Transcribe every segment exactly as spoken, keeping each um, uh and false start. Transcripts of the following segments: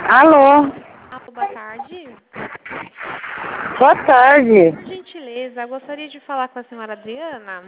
Alô? Alô, boa tarde. Boa tarde. Por gentileza, gostaria de falar com a senhora Adriana.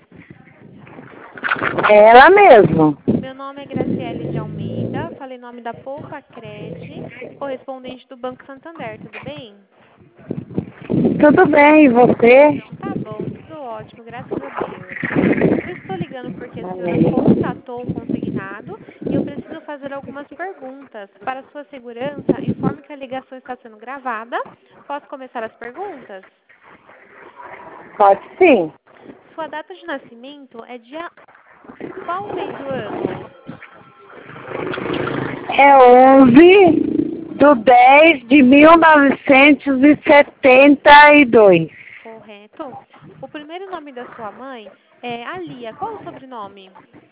É ela mesmo. Meu nome é Graciele de Almeida, falei em nome da Poupa Cred, correspondente do Banco Santander, tudo bem? Tudo bem, e você? Então, tá bom, tudo ótimo, graças a Deus. Eu estou ligando porque a senhora Amém. contatou o consignado e eu preciso fazer algumas perguntas. Para sua segurança, informe que a ligação está sendo gravada. Posso começar as perguntas? Pode sim. Sua data de nascimento é dia qual mês do ano? É onze do dez de mil novecentos e setenta e dois. Correto. O primeiro nome da sua mãe é Alia. Qual o sobrenome?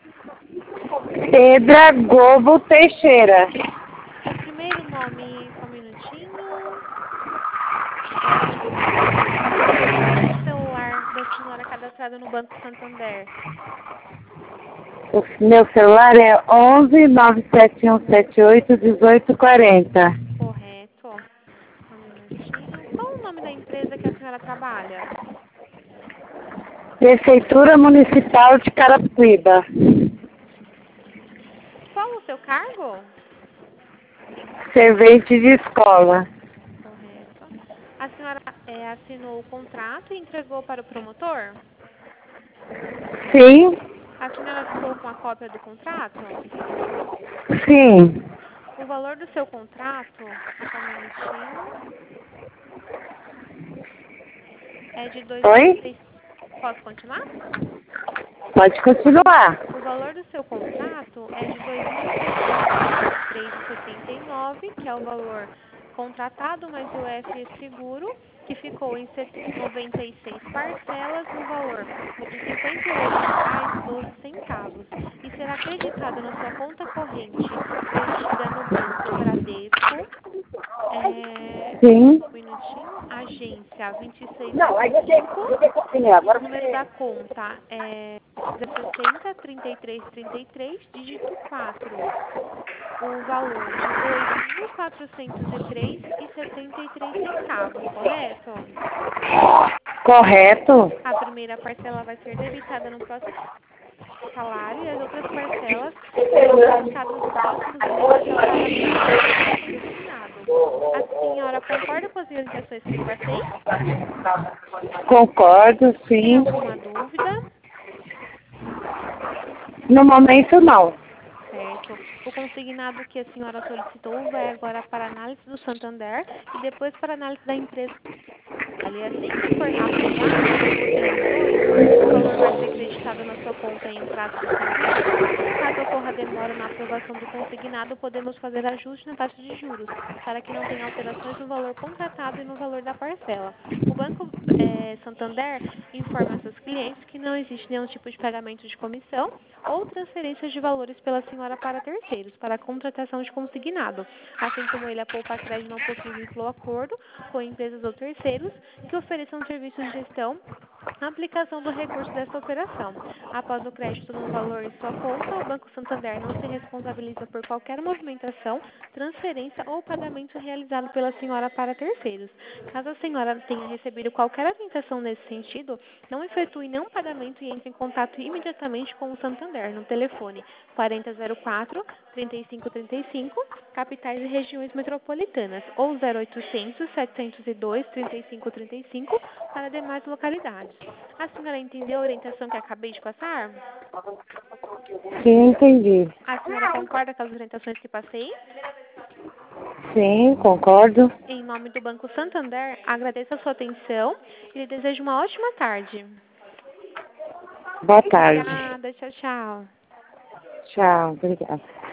Pedra Gobo Teixeira. O primeiro nome, só um minutinho. É... O número de celular da senhora cadastrada no Banco Santander. O meu celular é onze nove sete um sete oito um oito quatro zero. Correto. Só um minutinho. Qual o nome da empresa que a senhora trabalha? Prefeitura Municipal de Carapicuíba. Qual o seu cargo? Servente de escola. Correto. A senhora é, assinou o contrato e entregou para o promotor? Sim, A senhora ficou com a cópia do contrato? sim. O valor do seu contrato, só um minutinho, é de dois mil e Oi? seiscentos. Posso continuar? Pode continuar. O valor do seu contrato é de dois mil seiscentos e vinte e três vírgula setenta e nove, que é o valor contratado mais o F seguro, que ficou em noventa e seis parcelas no valor de cinquenta e oito reais e doze centavos e será acreditado na sua conta corrente detida no Banco Bradesco. É, Sim. um minutinho, agência Não, aí você vinte e seis zero cinco, você continua. o Agora número da você. conta é zero sessenta, trinta e três, trinta e três, dígito quatro. O valor de dois mil quatrocentos e três e setenta e três centavos, correto? Correto? A primeira parcela vai ser debitada no próximo salário e as outras parcelas serão debitadas nos próximos meses até o pagamento integral do consignado. A senhora concorda com as orientações que lhe passei? Concordo, Tem sim. alguma dúvida? No momento, não. Certo. O consignado que a senhora solicitou vai agora para análise do Santander e depois para análise da empresa. Ali, assim que for aprovado por eles dois, o valor vai ser creditado na sua conta em um prazo de cinco dias. Caso ocorra demora na aprovação do consignado, podemos fazer ajuste na taxa de juros, para que não tenha alterações no valor contratado e no valor da parcela. O Banco eh, Santander informa a seus clientes que não existe nenhum tipo de pagamento de comissão ou transferência de valores pela senhora para terceiros, para a contratação de consignado. Assim como ele, a Poupa Crédito não possui vínculo ou acordo com empresas ou terceiros que ofereçam serviços de gestão a aplicação do recurso desta operação. Após o crédito no valor em sua conta, o Banco Santander não se responsabiliza por qualquer movimentação, transferência ou pagamento realizado pela senhora para terceiros. Caso a senhora tenha recebido qualquer orientação nesse sentido, não efetue nenhum pagamento e entre em contato imediatamente com o Santander no telefone quarenta zero quatro, trinta e cinco trinta e cinco, capitais e regiões metropolitanas, ou zero oitocentos, setecentos e dois, trinta e cinco trinta e cinco para demais localidades. A senhora entendeu a orientação que acabei de passar? Sim, entendi. A senhora concorda com as orientações que passei? Sim, concordo. Em nome do Banco Santander, agradeço a sua atenção e lhe desejo uma ótima tarde. Boa tarde. Obrigada, tchau, tchau. Tchau, obrigada.